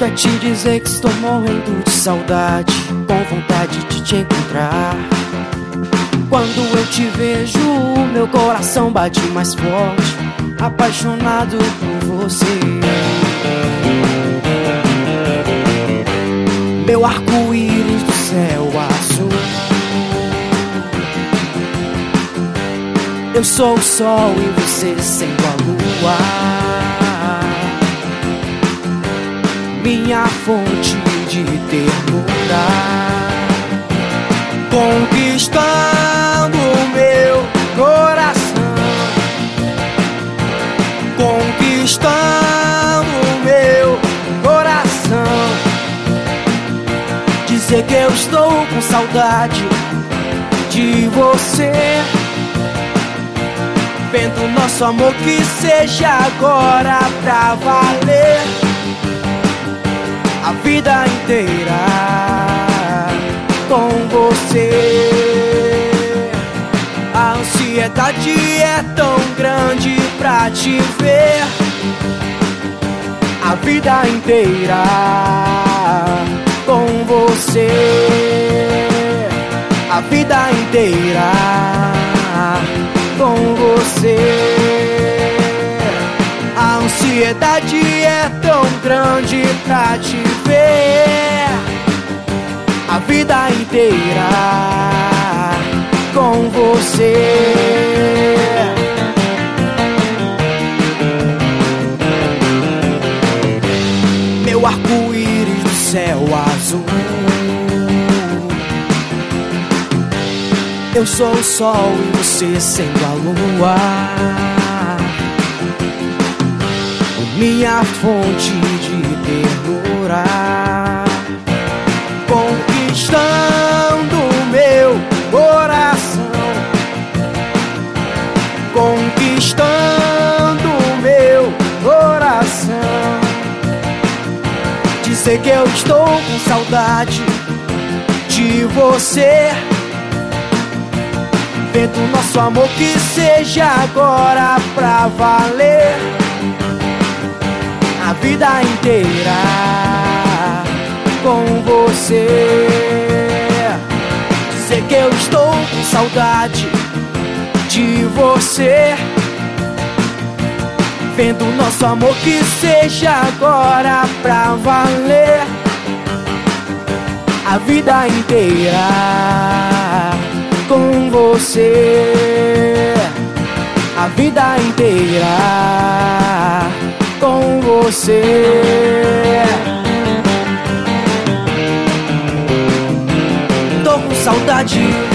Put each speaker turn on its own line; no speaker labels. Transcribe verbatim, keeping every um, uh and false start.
Até te dizer que estou morrendo de saudade, com vontade de te encontrar. Quando eu te vejo, meu coração bate mais forte, apaixonado por você. Meu arco-íris do céu azul, eu sou o sol e você sendo a lua, minha fonte de ternura, conquistando meu coração, conquistando meu coração. Dizer que eu estou com saudade de você, vendo nosso amor que seja agora pra valer a vida inteira com você. A ansiedade é tão grande pra te ver a vida inteira com você. A vida inteira com você. A ansiedade é tão grande pra te ver a vida inteira com você. Meu arco-íris do céu azul, eu sou o sol e você sendo a lua, minha fonte de ternura, conquistando meu coração, conquistando meu coração. Dizer que eu estou com saudade de você, vendo nosso amor que seja agora pra valer a vida inteira com você. Dizer que eu estou com saudade de você, vendo nosso amor que seja agora pra valer a vida inteira com você. A vida inteira com você. Tô com saudade